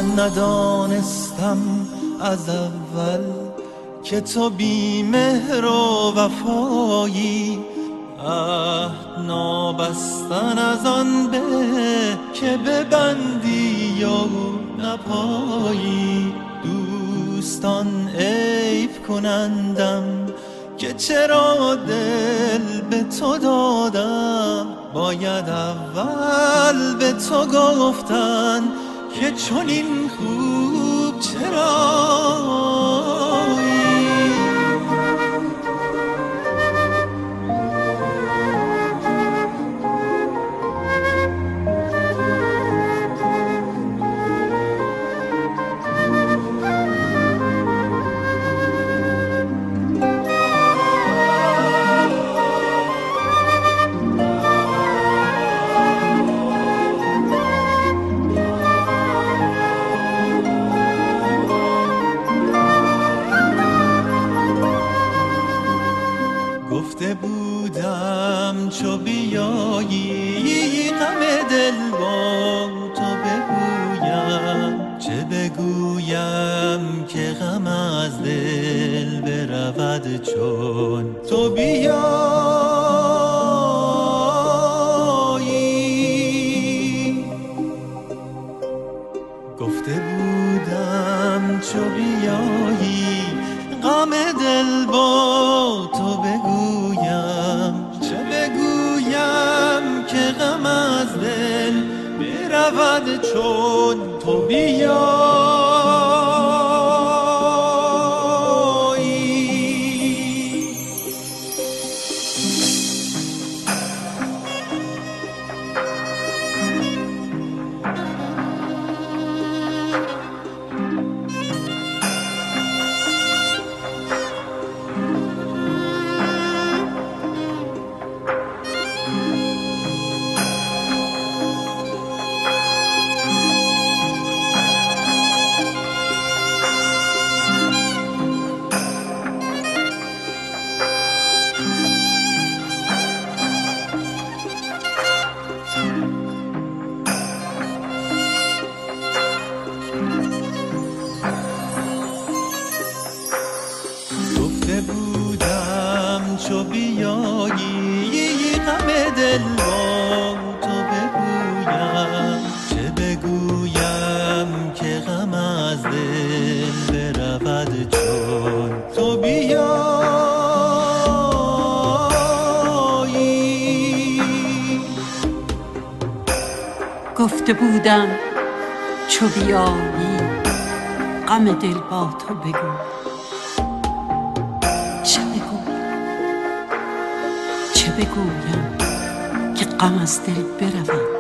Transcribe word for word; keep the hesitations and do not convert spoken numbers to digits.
من ندانستم از اول که تو بی مهر و وفایی، عهد نابستن از آن به که ببندی و نپایی. دوستان عیب کنندم که چرا دل به تو دادم، باید اول به تو گفتن که چنین خوب چرایی. گفته بودم چو بیایی غم دل با تو بگویم، چه بگویم که غم از دل برود چون تو بیایی. گفته بودم چو بیایی غم دل با تو بگویم، چه بگویم که غم از دل برود چون تو بیایی. گفته بودم چو بیایی غم دل با تو بگویم، چه بگویم که غم از دل برود چون تو بیایی. گفته بودم چو بیایی غم دل با تو بگو، چه بگویم چه بگویم که غم از دل برود